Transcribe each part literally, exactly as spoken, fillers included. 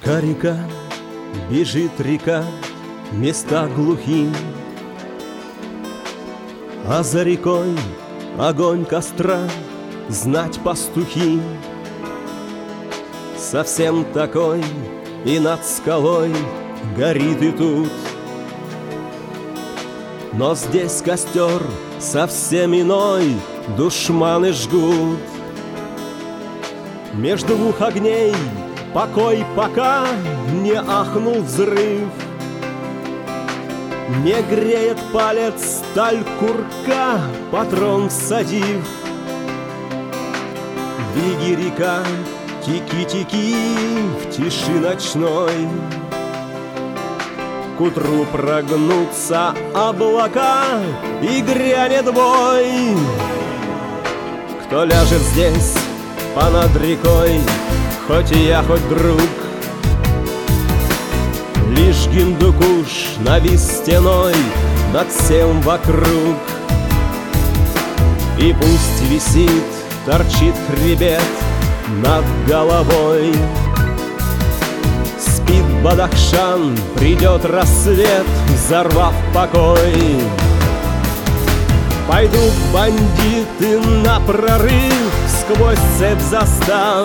Река, река, бежит река, места глухие, а за рекой огонь костра, знать пастухи. Совсем такой и над скалой горит и тут, но здесь костер совсем иной, душманы жгут. Между двух огней покой, пока не ахнул взрыв, не греет палец сталь курка, патрон всадив. Беги, река, теки-теки в тиши ночной, к утру прогнутся облака и грянет бой. Кто ляжет здесь понад рекой, хоть и я, хоть друг, лишь Гиндукуш навис стеной над всем вокруг. И пусть висит, торчит хребет над головой, спит Бадахшан, придет рассвет, взорвав покой. Пойдут бандиты на прорыв сквозь цепь застав.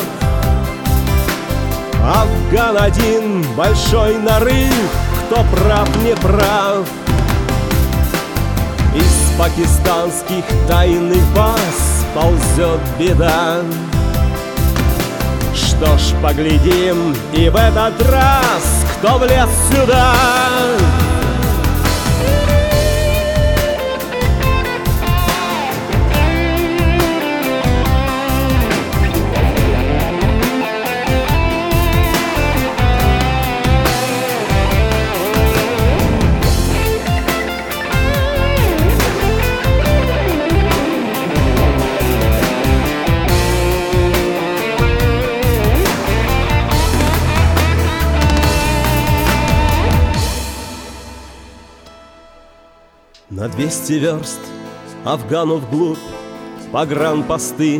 Афган один, большой нарыв, кто прав, не прав. Из пакистанских тайных баз ползет беда. Что ж, поглядим и в этот раз, кто влез сюда. На двести верст Афгану вглубь погранпосты.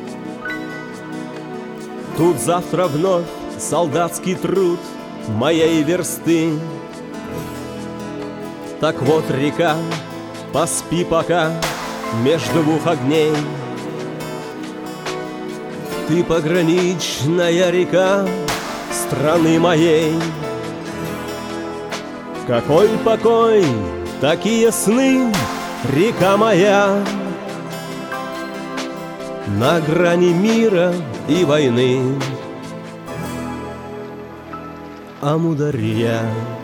Тут завтра вновь солдатский труд моей версты. Так вот, река, поспи пока между двух огней. Ты пограничная река страны моей. Какой покой, такие сны, река моя, на грани мира и войны. Амударья.